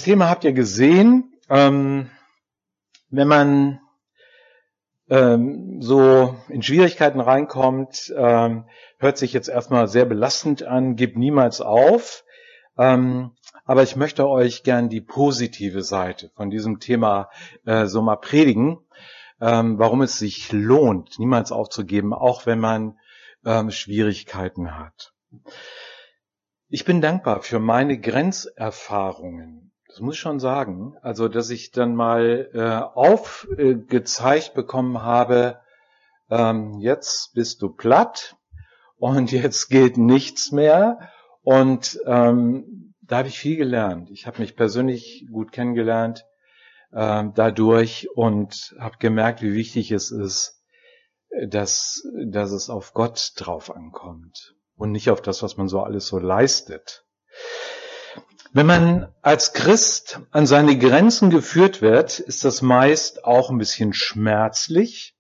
Thema habt ihr gesehen. Wenn man so in Schwierigkeiten reinkommt, hört sich jetzt erstmal sehr belastend an, gebt niemals auf. Aber ich möchte euch gern die positive Seite von diesem Thema so mal predigen, warum es sich lohnt, niemals aufzugeben, auch wenn man Schwierigkeiten hat. Ich bin dankbar für meine Grenzerfahrungen. Das muss ich schon sagen. Also, dass ich dann mal aufgezeigt bekommen habe, jetzt bist du platt und jetzt geht nichts mehr. Und da habe ich viel gelernt. Ich habe mich persönlich gut kennengelernt dadurch und habe gemerkt, wie wichtig es ist, dass es auf Gott drauf ankommt und nicht auf das, was man so alles so leistet. Wenn man als Christ an seine Grenzen geführt wird, ist das meist auch ein bisschen schmerzlich.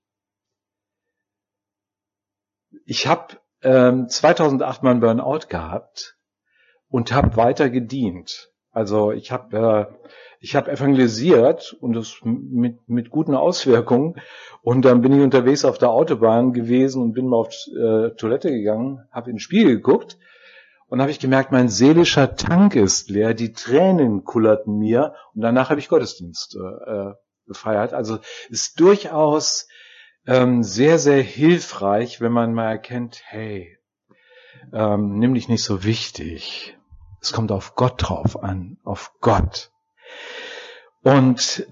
Ich habe 2008 mal einen Burnout gehabt und habe weiter gedient. Also ich habe evangelisiert und das mit guten Auswirkungen. Und dann bin ich unterwegs auf der Autobahn gewesen und bin mal auf Toilette gegangen, habe in den Spiegel geguckt und habe ich gemerkt, mein seelischer Tank ist leer, die Tränen kullerten mir und danach habe ich Gottesdienst gefeiert. Also ist durchaus sehr, sehr hilfreich, wenn man mal erkennt, hey, nimm dich nicht so wichtig. Es kommt auf Gott drauf an, auf Gott. Und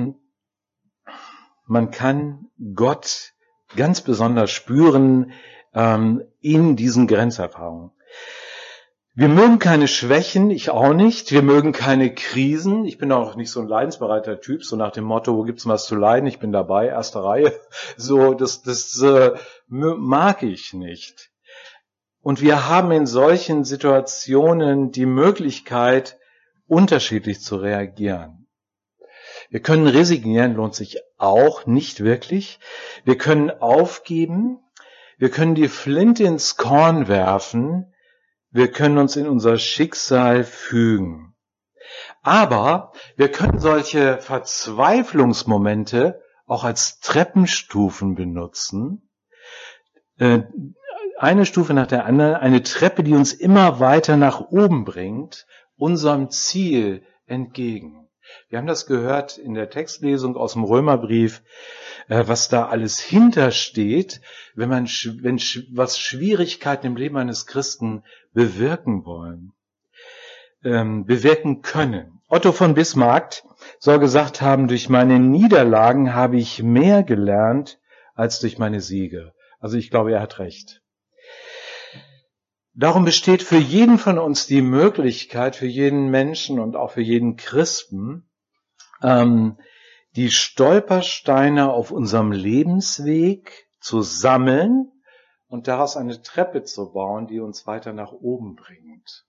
man kann Gott ganz besonders spüren in diesen Grenzerfahrungen. Wir mögen keine Schwächen, ich auch nicht. Wir mögen keine Krisen. Ich bin auch nicht so ein leidensbereiter Typ, so nach dem Motto, wo gibt's was zu leiden? Ich bin dabei, erste Reihe. So, das mag ich nicht. Und wir haben in solchen Situationen die Möglichkeit, unterschiedlich zu reagieren. Wir können resignieren, lohnt sich auch nicht wirklich. Wir können aufgeben. Wir können die Flinte ins Korn werfen. Wir können uns in unser Schicksal fügen. Aber wir können solche Verzweiflungsmomente auch als Treppenstufen benutzen. Eine Stufe nach der anderen, eine Treppe, die uns immer weiter nach oben bringt, unserem Ziel entgegen. Wir haben das gehört in der Textlesung aus dem Römerbrief, was da alles hintersteht, wenn Schwierigkeiten im Leben eines Christen bewirken wollen, bewirken können. Otto von Bismarck soll gesagt haben, durch meine Niederlagen habe ich mehr gelernt als durch meine Siege. Also ich glaube, er hat recht. Darum besteht für jeden von uns die Möglichkeit, für jeden Menschen und auch für jeden Christen, die Stolpersteine auf unserem Lebensweg zu sammeln und daraus eine Treppe zu bauen, die uns weiter nach oben bringt.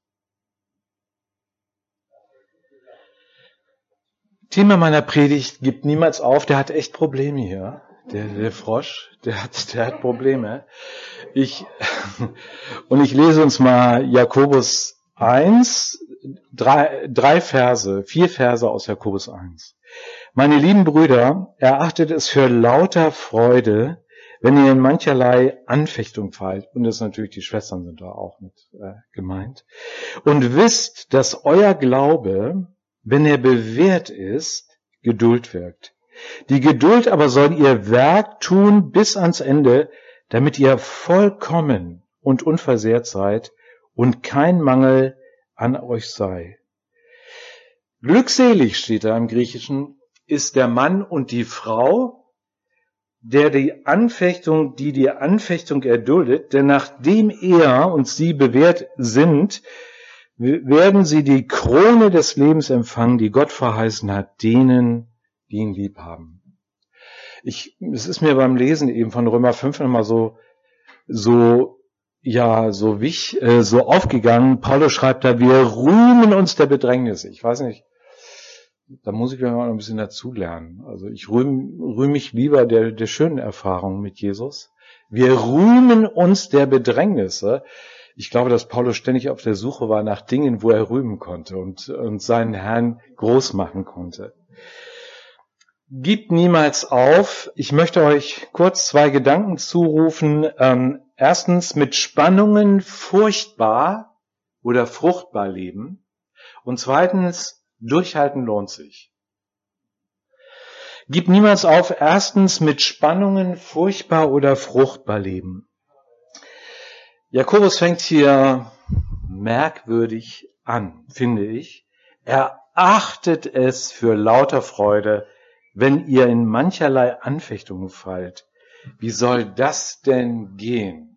Thema meiner Predigt, gibt niemals auf, der hat echt Probleme hier. Der Frosch, der hat Probleme. Ich lese uns mal Jakobus 1, 4 Verse aus Jakobus 1. Meine lieben Brüder, erachtet es für lauter Freude, wenn ihr in mancherlei Anfechtung fallt. Und das natürlich, die Schwestern sind da auch mit gemeint. Und wisst, dass euer Glaube, wenn er bewährt ist, Geduld wirkt. Die Geduld aber soll ihr Werk tun bis ans Ende, damit ihr vollkommen und unversehrt seid und kein Mangel an euch sei. Glückselig, steht da im Griechischen, ist der Mann und die Frau, die die Anfechtung erduldet, denn nachdem er und sie bewährt sind, werden sie die Krone des Lebens empfangen, die Gott verheißen hat, denen, die ihn lieb haben. Es ist mir beim Lesen eben von Römer 5 nochmal so aufgegangen. Paulus schreibt da, wir rühmen uns der Bedrängnisse. Ich weiß nicht, da muss ich mir mal ein bisschen dazulernen. Also ich rühme mich lieber der schönen Erfahrung mit Jesus. Wir rühmen uns der Bedrängnisse. Ich glaube, dass Paulus ständig auf der Suche war nach Dingen, wo er rühmen konnte und seinen Herrn groß machen konnte. Gebt niemals auf. Ich möchte euch kurz 2 Gedanken zurufen. Erstens, mit Spannungen furchtbar oder fruchtbar leben. Und zweitens, durchhalten lohnt sich. Gib niemals auf. Erstens, mit Spannungen furchtbar oder fruchtbar leben. Jakobus fängt hier merkwürdig an, finde ich. Er achtet es für lauter Freude, wenn ihr in mancherlei Anfechtungen fallt. Wie soll das denn gehen?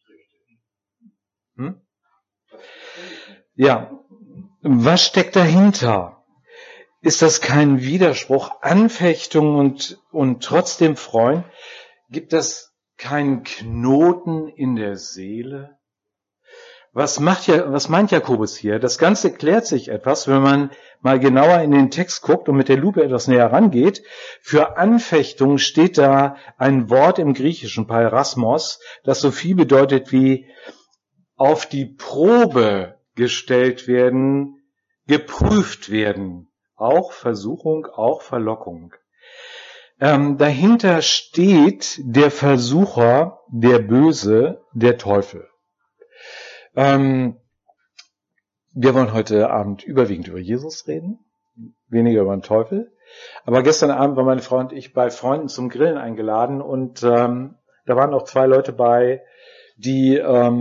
Ja, was steckt dahinter? Ist das kein Widerspruch? Anfechtung und trotzdem freuen? Gibt es keinen Knoten in der Seele? Was meint Jakobus hier? Das Ganze klärt sich etwas, wenn man mal genauer in den Text guckt und mit der Lupe etwas näher rangeht. Für Anfechtung steht da ein Wort im Griechischen, Peirasmos, das so viel bedeutet wie auf die Probe gestellt werden, geprüft werden. Auch Versuchung, auch Verlockung. Dahinter steht der Versucher, der Böse, der Teufel. Wir wollen heute Abend überwiegend über Jesus reden, weniger über den Teufel. Aber gestern Abend waren meine Frau und ich bei Freunden zum Grillen eingeladen und da waren auch 2 Leute bei, die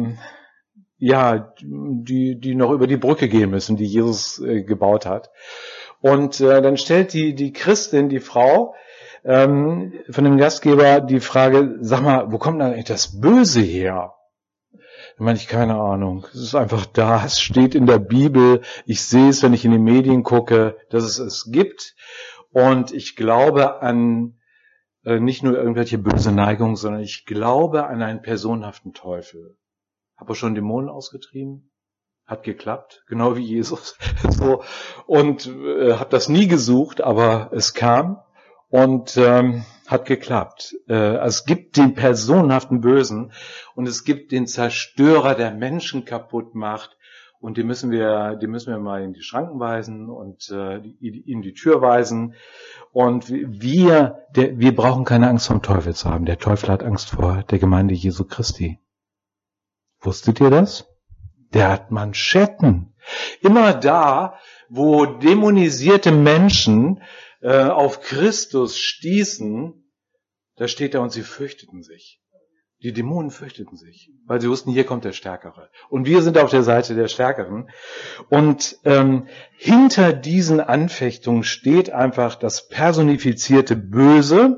noch über die Brücke gehen müssen, die Jesus gebaut hat. Und dann stellt die Christin, die Frau, von dem Gastgeber die Frage, sag mal, wo kommt eigentlich das Böse her? Da meine ich, keine Ahnung. Es ist einfach da, es steht in der Bibel, ich sehe es, wenn ich in die Medien gucke, dass es es gibt. Und ich glaube an nicht nur irgendwelche böse Neigungen, sondern ich glaube an einen personenhaften Teufel. Habe schon Dämonen ausgetrieben, hat geklappt, genau wie Jesus. So. Und habe das nie gesucht, aber es kam. Und hat geklappt. Es gibt den personenhaften Bösen und es gibt den Zerstörer, der Menschen kaputt macht. Und die müssen wir mal in die Schranken weisen und in die Tür weisen. Und wir brauchen keine Angst vom Teufel zu haben. Der Teufel hat Angst vor der Gemeinde Jesu Christi. Wusstet ihr das? Der hat Manschetten. Immer da, wo dämonisierte Menschen auf Christus stießen, da steht da, und sie fürchteten sich. Die Dämonen fürchteten sich, weil sie wussten, hier kommt der Stärkere. Und wir sind auf der Seite der Stärkeren. Und hinter diesen Anfechtungen steht einfach das personifizierte Böse.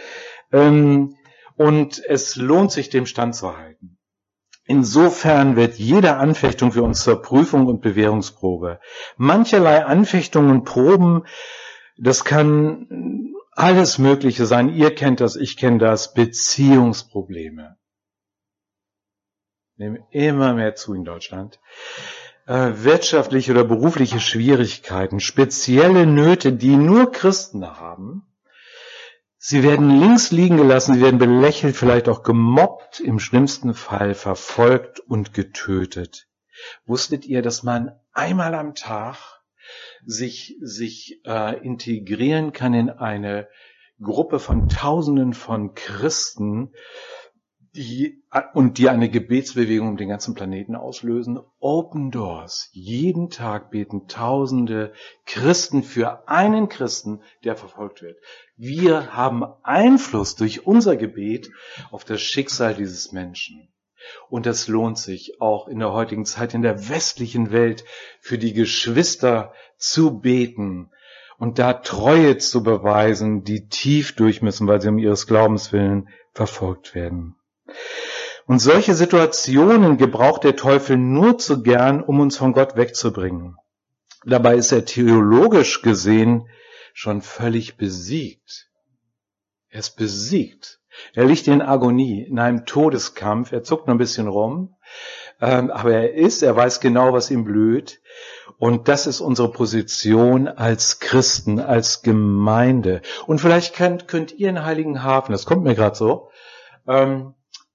Und es lohnt sich, dem standzuhalten. Insofern wird jede Anfechtung für uns zur Prüfung und Bewährungsprobe. Mancherlei Anfechtungen und Proben, das kann alles Mögliche sein. Ihr kennt das, ich kenne das. Beziehungsprobleme nehmen immer mehr zu in Deutschland. Wirtschaftliche oder berufliche Schwierigkeiten, spezielle Nöte, die nur Christen haben. Sie werden links liegen gelassen, sie werden belächelt, vielleicht auch gemobbt, im schlimmsten Fall verfolgt und getötet. Wusstet ihr, dass man einmal am Tag sich integrieren kann in eine Gruppe von Tausenden von Christen, die eine Gebetsbewegung um den ganzen Planeten auslösen? Open Doors. Jeden Tag beten Tausende Christen für einen Christen, der verfolgt wird. Wir haben Einfluss durch unser Gebet auf das Schicksal dieses Menschen. Und das lohnt sich auch in der heutigen Zeit, in der westlichen Welt, für die Geschwister zu beten und da Treue zu beweisen, die tief durch müssen, weil sie um ihres Glaubens willen verfolgt werden. Und solche Situationen gebraucht der Teufel nur zu gern, um uns von Gott wegzubringen. Dabei ist er theologisch gesehen schon völlig besiegt. Er ist besiegt. Er liegt in Agonie, in einem Todeskampf. Er zuckt noch ein bisschen rum, aber er weiß genau, was ihm blüht. Und das ist unsere Position als Christen, als Gemeinde. Und vielleicht könnt ihr in Heiligenhafen, das kommt mir gerade so,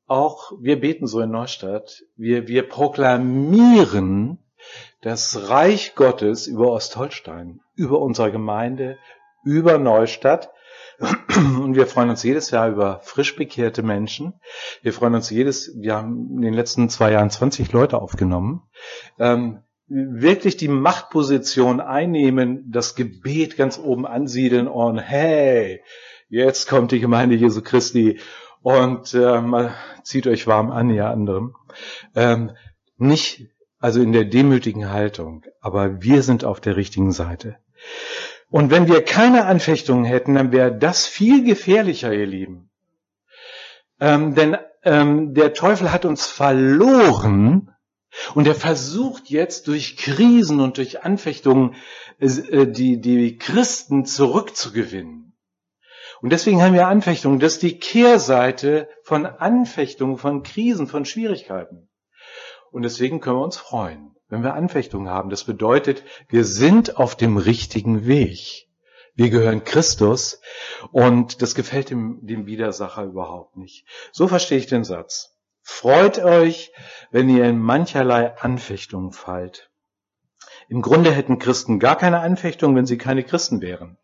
auch wir beten so in Neustadt, wir proklamieren das Reich Gottes über Ostholstein, über unsere Gemeinde, über Neustadt. Und wir freuen uns jedes Jahr über frisch bekehrte Menschen. Wir haben in den letzten 2 Jahren 20 Leute aufgenommen. Wirklich die Machtposition einnehmen, das Gebet ganz oben ansiedeln und hey, jetzt kommt die Gemeinde Jesu Christi und zieht euch warm an, ihr anderen. Nicht also in der demütigen Haltung, aber wir sind auf der richtigen Seite. Und wenn wir keine Anfechtungen hätten, dann wäre das viel gefährlicher, ihr Lieben. Denn der Teufel hat uns verloren und er versucht jetzt durch Krisen und durch Anfechtungen die Christen zurückzugewinnen. Und deswegen haben wir Anfechtungen. Das ist die Kehrseite von Anfechtungen, von Krisen, von Schwierigkeiten. Und deswegen können wir uns freuen, wenn wir Anfechtungen haben. Das bedeutet, wir sind auf dem richtigen Weg. Wir gehören Christus und das gefällt dem Widersacher überhaupt nicht. So verstehe ich den Satz. Freut euch, wenn ihr in mancherlei Anfechtungen fallt. Im Grunde hätten Christen gar keine Anfechtungen, wenn sie keine Christen wären.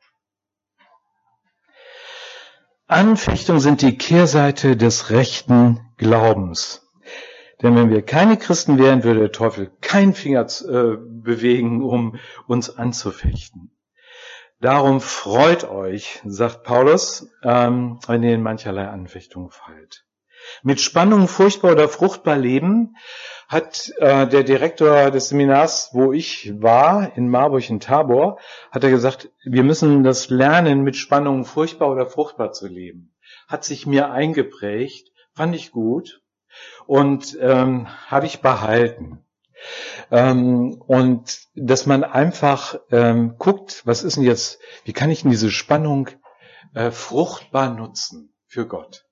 Anfechtungen sind die Kehrseite des rechten Glaubens. Denn wenn wir keine Christen wären, würde der Teufel keinen Finger bewegen, um uns anzufechten. Darum freut euch, sagt Paulus, wenn ihr in mancherlei Anfechtungen fallt. Mit Spannung, furchtbar oder fruchtbar leben, hat der Direktor des Seminars, wo ich war, in Marburg in Tabor, hat er gesagt, wir müssen das lernen, mit Spannung, furchtbar oder fruchtbar zu leben. Hat sich mir eingeprägt, fand ich gut. Und habe ich behalten. Und dass man einfach guckt, was ist denn jetzt, wie kann ich denn diese Spannung fruchtbar nutzen für Gott?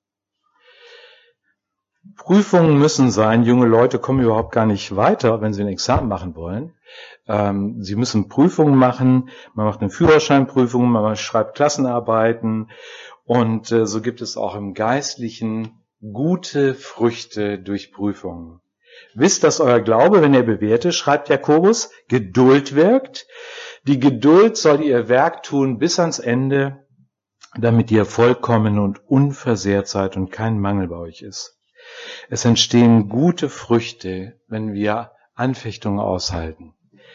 Prüfungen müssen sein. Junge Leute kommen überhaupt gar nicht weiter, wenn sie ein Examen machen wollen. Sie müssen Prüfungen machen. Man macht eine Führerscheinprüfung, man schreibt Klassenarbeiten. Und so gibt es auch im Geistlichen gute Früchte durch Prüfungen. Wisst, dass euer Glaube, wenn er bewährt ist, schreibt Jakobus, Geduld wirkt. Die Geduld soll ihr Werk tun bis ans Ende, damit ihr vollkommen und unversehrt seid und kein Mangel bei euch ist. Es entstehen gute Früchte, wenn wir Anfechtungen aushalten.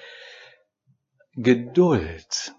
Geduld,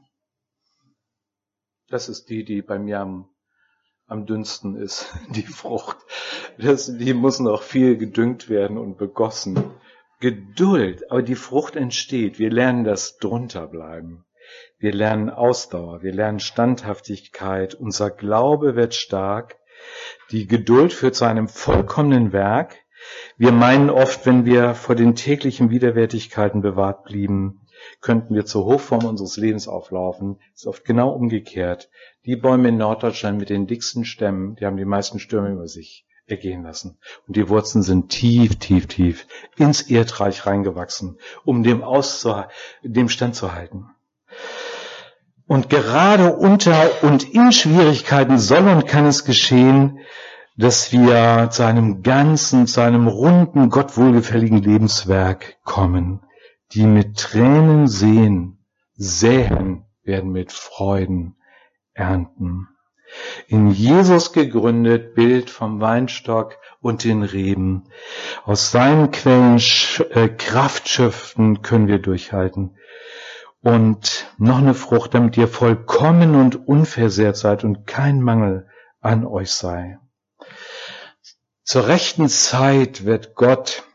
das ist die bei mir am dünnsten ist, die Frucht. Die muss noch viel gedüngt werden und begossen. Geduld, aber die Frucht entsteht. Wir lernen das drunter bleiben. Wir lernen Ausdauer, wir lernen Standhaftigkeit. Unser Glaube wird stark. Die Geduld führt zu einem vollkommenen Werk. Wir meinen oft, wenn wir vor den täglichen Widerwärtigkeiten bewahrt blieben, könnten wir zur Hochform unseres Lebens auflaufen. Das ist oft genau umgekehrt. Die Bäume in Norddeutschland mit den dicksten Stämmen, die haben die meisten Stürme über sich ergehen lassen. Und die Wurzeln sind tief, tief, tief ins Erdreich reingewachsen, um dem Stand zu halten. Und gerade unter und in Schwierigkeiten soll und kann es geschehen, dass wir zu einem ganzen, zu einem runden, Gott wohlgefälligen Lebenswerk kommen. Die mit Tränen säen, werden mit Freuden ernten. In Jesus gegründet, Bild vom Weinstock und den Reben. Aus seinen Quellen Kraft schöpfen können wir durchhalten. Und noch eine Frucht, damit ihr vollkommen und unversehrt seid und kein Mangel an euch sei. Zur rechten Zeit wird Gott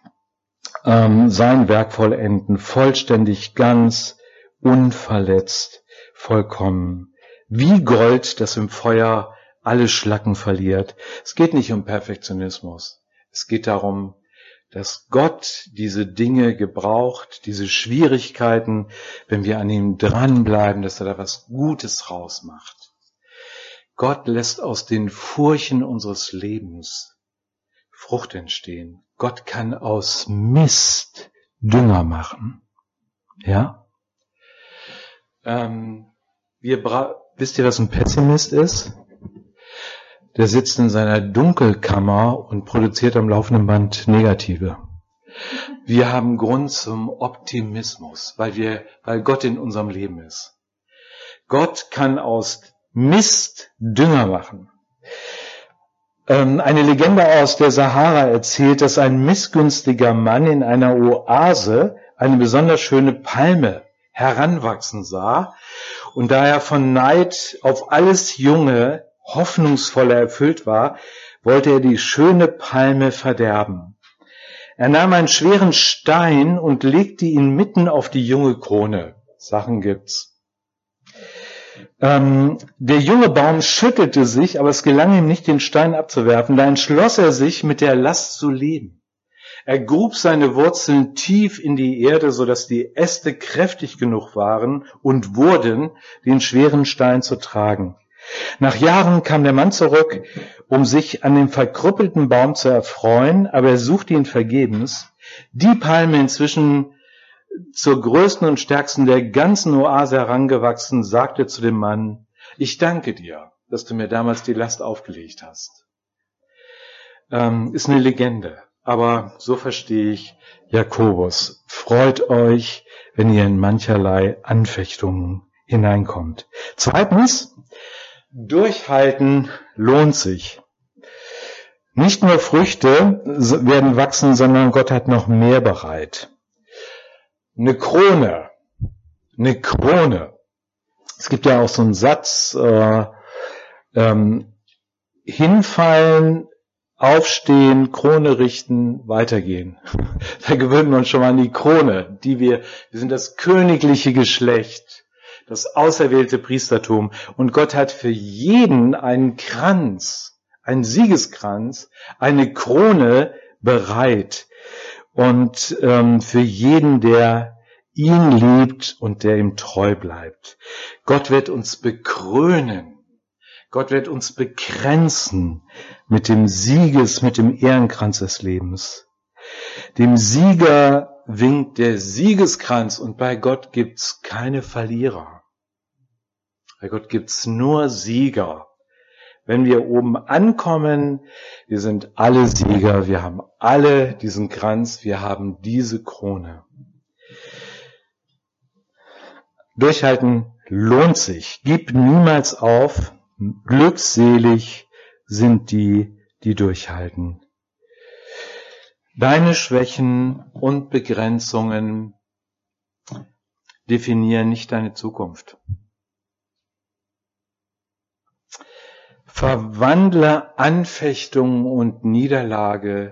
sein Werk vollenden, vollständig, ganz, unverletzt, vollkommen. Wie Gold, das im Feuer alle Schlacken verliert. Es geht nicht um Perfektionismus. Es geht darum, dass Gott diese Dinge gebraucht, diese Schwierigkeiten, wenn wir an ihm dranbleiben, dass er da was Gutes rausmacht. Gott lässt aus den Furchen unseres Lebens Frucht entstehen. Gott kann aus Mist Dünger machen. Ja? Wisst ihr, was ein Pessimist ist? der sitzt in seiner Dunkelkammer und produziert am laufenden Band Negative. Wir haben Grund zum Optimismus, weil Gott in unserem Leben ist. Gott kann aus Mist Dünger machen. Eine Legende aus der Sahara erzählt, dass ein missgünstiger Mann in einer Oase eine besonders schöne Palme heranwachsen sah, und da er von Neid auf alles Junge hoffnungsvoller erfüllt war, wollte er die schöne Palme verderben. Er nahm einen schweren Stein und legte ihn mitten auf die junge Krone. Sachen gibt's. Der junge Baum schüttelte sich, aber es gelang ihm nicht, den Stein abzuwerfen. Da entschloss er sich, mit der Last zu leben. Er grub seine Wurzeln tief in die Erde, sodass die Äste kräftig genug waren und wurden, den schweren Stein zu tragen. Nach Jahren kam der Mann zurück, um sich an dem verkrüppelten Baum zu erfreuen, aber er suchte ihn vergebens. Die Palme, inzwischen zur größten und stärksten der ganzen Oase herangewachsen, sagte zu dem Mann: Ich danke dir, dass du mir damals die Last aufgelegt hast. Ist eine Legende, aber so verstehe ich Jakobus. Freut euch, wenn ihr in mancherlei Anfechtungen hineinkommt. Zweitens, durchhalten lohnt sich. Nicht nur Früchte werden wachsen, sondern Gott hat noch mehr bereit. Eine Krone. Es gibt ja auch so einen Satz, hinfallen, aufstehen, Krone richten, weitergehen. Da gewöhnen wir uns schon mal an die Krone, wir sind das königliche Geschlecht, das auserwählte Priestertum. Und Gott hat für jeden einen Kranz, einen Siegeskranz, eine Krone bereit. Und für jeden, der ihn liebt und der ihm treu bleibt. Gott wird uns bekrönen. Gott wird uns bekränzen mit dem Ehrenkranz des Lebens. Dem Sieger winkt der Siegeskranz, und bei Gott gibt's keine Verlierer. Bei Gott gibt's nur Sieger. Wenn wir oben ankommen, wir sind alle Sieger, wir haben alle diesen Kranz, wir haben diese Krone. Durchhalten lohnt sich. Gib niemals auf. Glückselig sind die, die durchhalten. Deine Schwächen und Begrenzungen definieren nicht deine Zukunft. Verwandle Anfechtungen und Niederlagen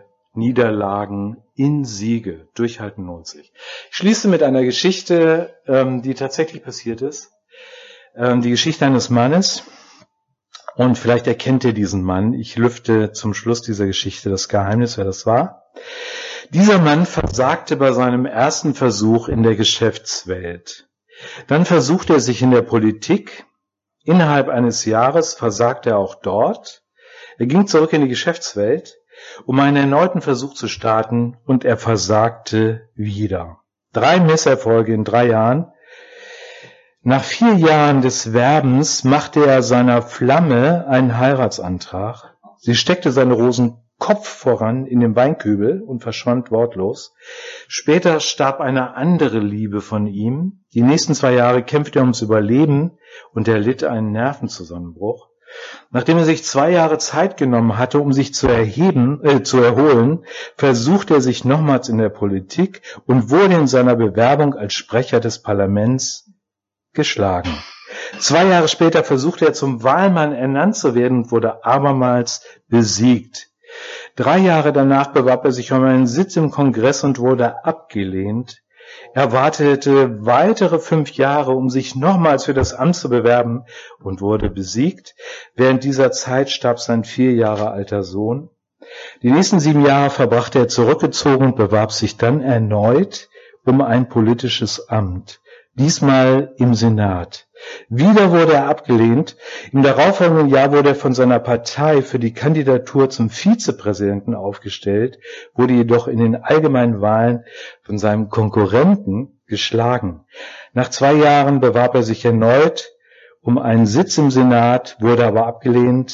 in Siege. Durchhalten lohnt sich. Ich schließe mit einer Geschichte, die tatsächlich passiert ist. Die Geschichte eines Mannes. Und vielleicht erkennt ihr diesen Mann. Ich lüfte zum Schluss dieser Geschichte das Geheimnis, wer das war. Dieser Mann versagte bei seinem ersten Versuch in der Geschäftswelt. Dann versuchte er sich in der Politik. Innerhalb eines Jahres versagte er auch dort. Er ging zurück in die Geschäftswelt, um einen erneuten Versuch zu starten, und er versagte wieder. 3 Misserfolge in 3 Jahren. Nach 4 Jahren des Werbens machte er seiner Flamme einen Heiratsantrag. Sie steckte seine Rosen Kopf voran in den Weinkübel und verschwand wortlos. Später starb eine andere Liebe von ihm. Die nächsten 2 Jahre kämpfte er ums Überleben und er litt einen Nervenzusammenbruch. Nachdem er sich 2 Jahre Zeit genommen hatte, um sich zu erholen, versuchte er sich nochmals in der Politik und wurde in seiner Bewerbung als Sprecher des Parlaments geschlagen. 2 Jahre später versuchte er zum Wahlmann ernannt zu werden und wurde abermals besiegt. 3 Jahre danach bewarb er sich um einen Sitz im Kongress und wurde abgelehnt. Er wartete weitere 5 Jahre, um sich nochmals für das Amt zu bewerben, und wurde besiegt. Während dieser Zeit starb sein 4 Jahre alter Sohn. Die nächsten 7 Jahre verbrachte er zurückgezogen und bewarb sich dann erneut um ein politisches Amt. Diesmal im Senat. Wieder wurde er abgelehnt. Im darauffolgenden Jahr wurde er von seiner Partei für die Kandidatur zum Vizepräsidenten aufgestellt, wurde jedoch in den allgemeinen Wahlen von seinem Konkurrenten geschlagen. Nach 2 Jahren bewarb er sich erneut um einen Sitz im Senat, wurde aber abgelehnt.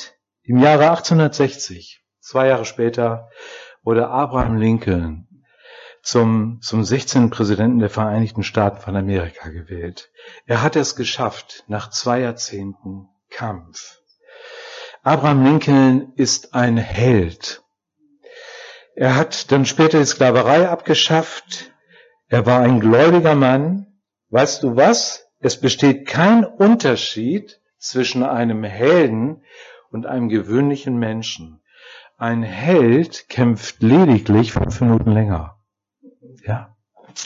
Im Jahre 1860, 2 Jahre später, wurde Abraham Lincoln zum 16. Präsidenten der Vereinigten Staaten von Amerika gewählt. Er hat es geschafft, nach 2 Jahrzehnten Kampf. Abraham Lincoln ist ein Held. Er hat dann später die Sklaverei abgeschafft. Er war ein gläubiger Mann. Weißt du was? Es besteht kein Unterschied zwischen einem Helden und einem gewöhnlichen Menschen. Ein Held kämpft lediglich 5 Minuten länger. Ja.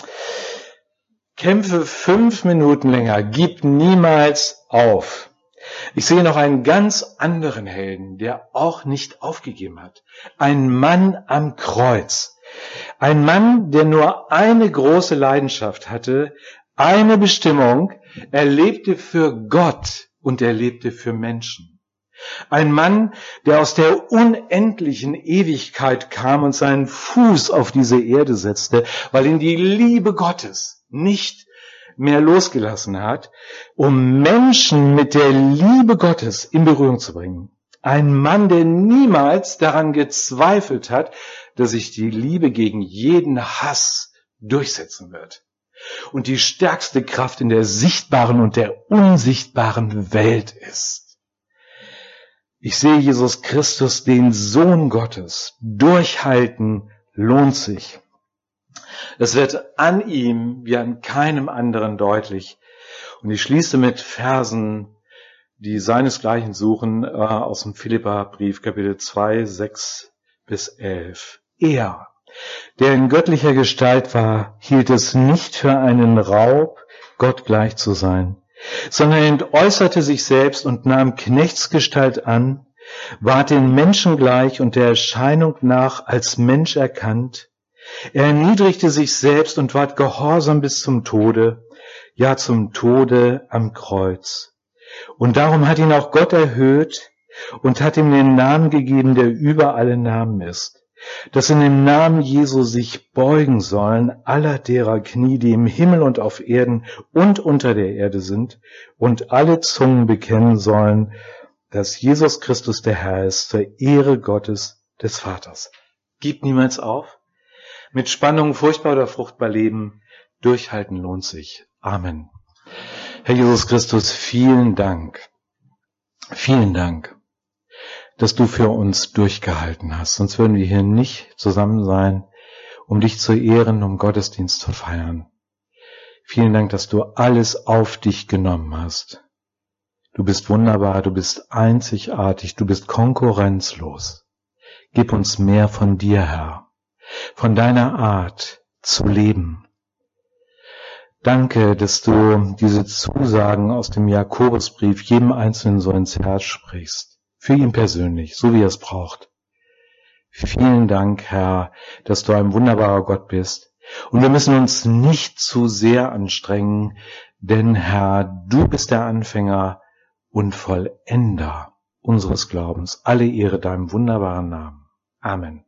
Kämpfe 5 Minuten länger, gib niemals auf. Ich sehe noch einen ganz anderen Helden, der auch nicht aufgegeben hat. Ein Mann am Kreuz. Ein Mann, der nur eine große Leidenschaft hatte, eine Bestimmung. Er lebte für Gott und er lebte für Menschen. Ein Mann, der aus der unendlichen Ewigkeit kam und seinen Fuß auf diese Erde setzte, weil ihn die Liebe Gottes nicht mehr losgelassen hat, um Menschen mit der Liebe Gottes in Berührung zu bringen. Ein Mann, der niemals daran gezweifelt hat, dass sich die Liebe gegen jeden Hass durchsetzen wird. Und die stärkste Kraft in der sichtbaren und der unsichtbaren Welt ist. Ich sehe Jesus Christus, den Sohn Gottes. Durchhalten lohnt sich. Das wird an ihm wie an keinem anderen deutlich. Und ich schließe mit Versen, die seinesgleichen suchen, aus dem Philipperbrief, Kapitel 2, 6 bis 11. Er, der in göttlicher Gestalt war, hielt es nicht für einen Raub, Gott gleich zu sein, sondern entäußerte sich selbst und nahm Knechtsgestalt an, ward den Menschen gleich und der Erscheinung nach als Mensch erkannt. Er erniedrigte sich selbst und ward gehorsam bis zum Tode, ja zum Tode am Kreuz. Und darum hat ihn auch Gott erhöht und hat ihm den Namen gegeben, der über alle Namen ist, dass in dem Namen Jesu sich beugen sollen aller derer Knie, die im Himmel und auf Erden und unter der Erde sind, und alle Zungen bekennen sollen, dass Jesus Christus der Herr ist, zur Ehre Gottes des Vaters. Gib niemals auf. Mit Spannung furchtbar oder fruchtbar leben. Durchhalten lohnt sich. Amen. Herr Jesus Christus, vielen Dank. Vielen Dank, dass du für uns durchgehalten hast. Sonst würden wir hier nicht zusammen sein, um dich zu ehren, um Gottesdienst zu feiern. Vielen Dank, dass du alles auf dich genommen hast. Du bist wunderbar, du bist einzigartig, du bist konkurrenzlos. Gib uns mehr von dir, Herr, von deiner Art zu leben. Danke, dass du diese Zusagen aus dem Jakobusbrief jedem Einzelnen so ins Herz sprichst. Für ihn persönlich, so wie er es braucht. Vielen Dank, Herr, dass du ein wunderbarer Gott bist. Und wir müssen uns nicht zu sehr anstrengen, denn Herr, du bist der Anfänger und Vollender unseres Glaubens. Alle Ehre deinem wunderbaren Namen. Amen.